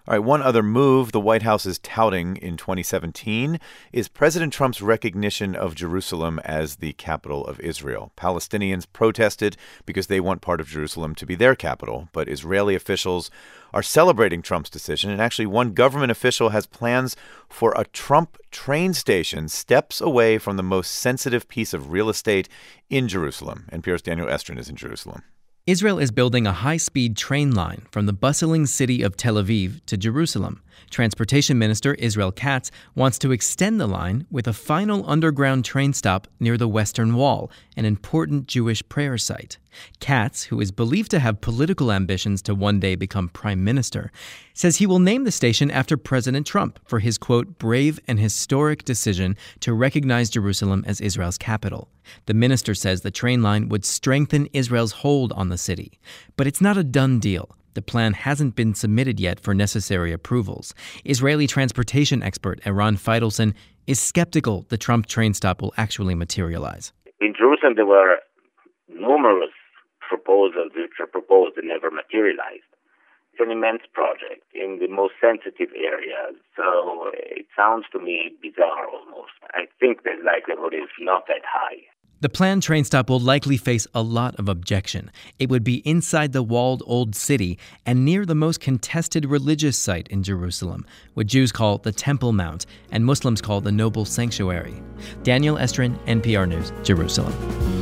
All right, one other move the White House is touting in 2017 is President Trump's recognition of Jerusalem as the capital of Israel. Palestinians protested because they want part of Jerusalem to be their capital, but Israeli officials are celebrating Trump's decision. And actually, one government official has plans for a Trump train station steps away from the most sensitive piece of real estate in Jerusalem. NPR's Daniel Estrin is in Jerusalem. Israel is building a high-speed train line from the bustling city of Tel Aviv to Jerusalem. Transportation Minister Israel Katz wants to extend the line with a final underground train stop near the Western Wall, an important Jewish prayer site. Katz, who is believed to have political ambitions to one day become prime minister, says he will name the station after President Trump for his, quote, brave and historic decision to recognize Jerusalem as Israel's capital. The minister says the train line would strengthen Israel's hold on the city. But it's not a done deal. The plan hasn't been submitted yet for necessary approvals. Israeli transportation expert Eran Feidelson is skeptical the Trump train stop will actually materialize. In Jerusalem, there were numerous proposals which were proposed and never materialized. It's an immense project in the most sensitive areas, so it sounds to me bizarre almost. I think the likelihood is not that high. The planned train stop will likely face a lot of objection. It would be inside the walled old city and near the most contested religious site in Jerusalem, what Jews call the Temple Mount and Muslims call the Noble Sanctuary. Daniel Estrin, NPR News, Jerusalem.